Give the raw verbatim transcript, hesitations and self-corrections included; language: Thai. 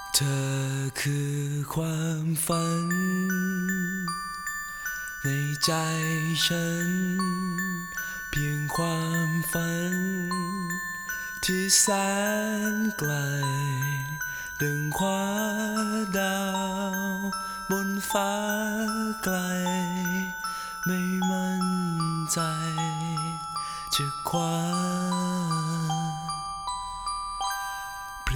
เธอคือความฝันในใจฉันเพียงความฝันที่แสนไกลดังคว้าดาวบนฟ้าไกลไม่มั่นใจจะคว้า